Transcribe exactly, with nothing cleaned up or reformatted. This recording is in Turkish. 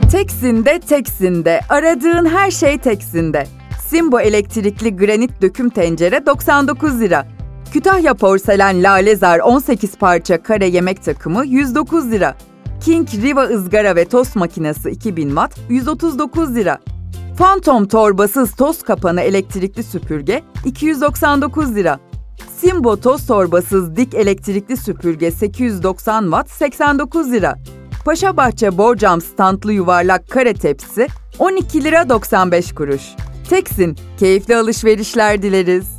Teksin'de Teksin'de, aradığın her şey Teksin'de. Simbo elektrikli granit döküm tencere doksan dokuz lira. Kütahya porselen Lalezar on sekiz parça kare yemek takımı yüz dokuz lira. King Riva ızgara ve tost makinesi iki bin watt yüz otuz dokuz lira. Phantom torbasız tost kapanı elektrikli süpürge iki yüz doksan dokuz lira. Simbo toz torbasız dik elektrikli süpürge sekiz yüz doksan watt seksen dokuz lira. Paşabahçe borcam standlı yuvarlak kare tepsi on iki lira doksan beş kuruş. Teksin, keyifli alışverişler dileriz.